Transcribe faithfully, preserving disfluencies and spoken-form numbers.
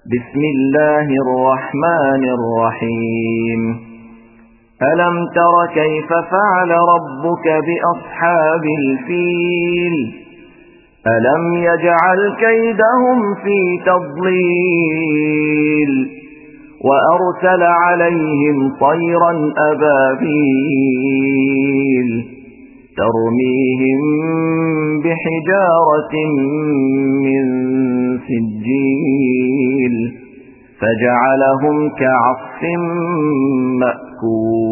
بسم الله الرحمن الرحيم ألم تر كيف فعل ربك بأصحاب الفيل ألم يجعل كيدهم في تضليل وأرسل عليهم طيرا أبابيل ترميهم بحجارة من سجيل فجعلهم كعصف مأكول.